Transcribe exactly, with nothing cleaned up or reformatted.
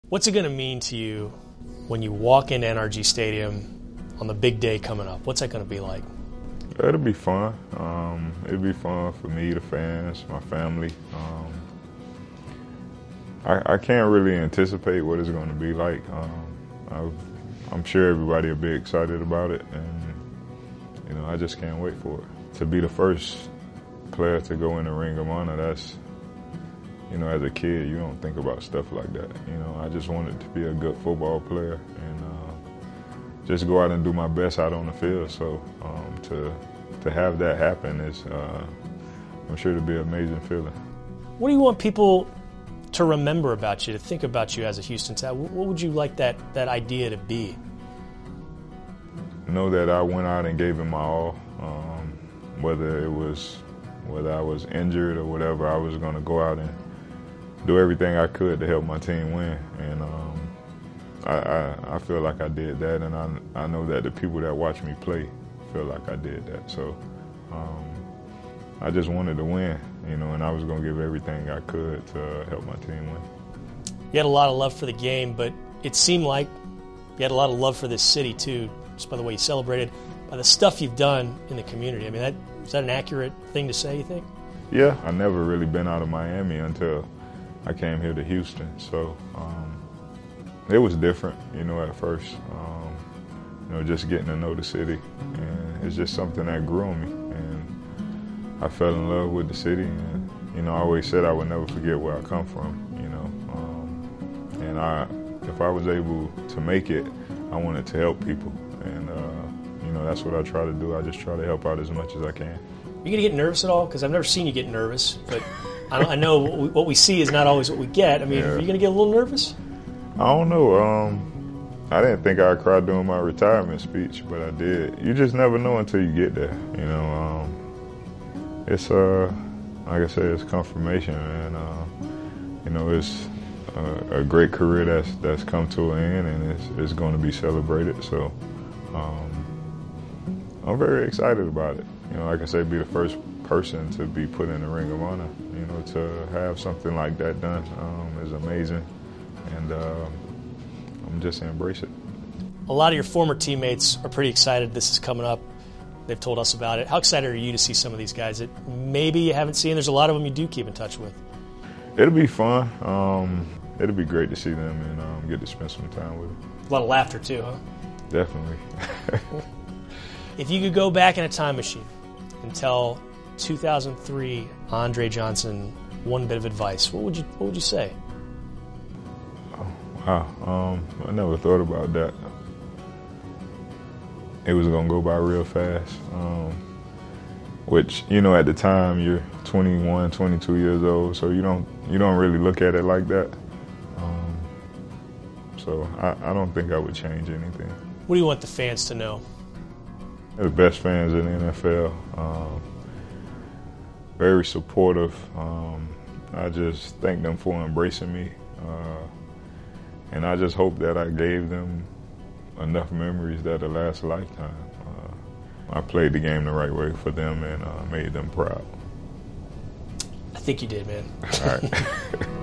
What's it going to mean to you when you walk into N R G Stadium on the big day coming up? What's that going to be like? It'll be fun. Um, it'll be fun for me, the fans, my family. Um, I, I can't really anticipate what it's going to be like. Um, I've, I'm sure everybody will be excited about it, and you know, I just can't wait for it. To be the first player to go in the Ring of Honor, that's, you know, as a kid, you don't think about stuff like that. You know, I just wanted to be a good football player and uh, just go out and do my best out on the field. So um, to to have that happen is, uh, I'm sure, to be an amazing feeling. What do you want people to remember about you, to think about you as a Houston Texan? What would you like that, that idea to be? Know that I went out and gave it my all. Um, whether it was, whether I was injured or whatever, I was going to go out and do everything I could to help my team win. And um, I, I, I feel like I did that, and I, I know that the people that watch me play feel like I did that. So um, I just wanted to win, you know, and I was going to give everything I could to help my team win. You had a lot of love for the game, but it seemed like you had a lot of love for this city too, just by the way you celebrated, by the stuff you've done in the community. I mean, that, is that an accurate thing to say, you think? Yeah, I never really been out of Miami until I came here to Houston. So um, it was different, you know, at first. Um, you know, just getting to know the city, and it's just something that grew on me. And I fell in love with the city, and you know, I always said I would never forget where I come from. You know, um, and I, if I was able to make it, I wanted to help people, and uh, you know, that's what I try to do. I just try to help out as much as I can. You gonna get nervous at all? Because I've never seen you get nervous, but I, I know what we, what we see is not always what we get. I mean, yeah. Are you gonna get a little nervous? I don't know. Um, I didn't think I'd cry during my retirement speech, but I did. You just never know until you get there. You know, um, it's uh, like I said, it's confirmation, and uh, you know, it's a, a great career that's that's come to an end, and it's it's going to be celebrated. So um, I'm very excited about it. You know, like I said, be the first person to be put in the Ring of Honor. You know, to have something like that done um, is amazing, and uh, I'm just embrace it. A lot of your former teammates are pretty excited this is coming up. They've told us about it. How excited are you to see some of these guys that maybe you haven't seen? There's a lot of them you do keep in touch with. It'll be fun. Um, it'll be great to see them and um, get to spend some time with them. A lot of laughter too, huh? Definitely. If you could go back in a time machine and tell two thousand three Andre Johnson one bit of advice, what would you what would you say? Oh, wow, um, I never thought about that. It was gonna go by real fast, um, which, you know, at the time you're twenty-one, twenty-two years old, so you don't you don't really look at it like that. Um, so I, I don't think I would change anything. What do you want the fans to know? They're the best fans in the N F L. Um, very supportive. Um, I just thank them for embracing me. Uh, and I just hope that I gave them enough memories that'll last a lifetime. Uh, I played the game the right way for them and uh, made them proud. I think you did, man. All right.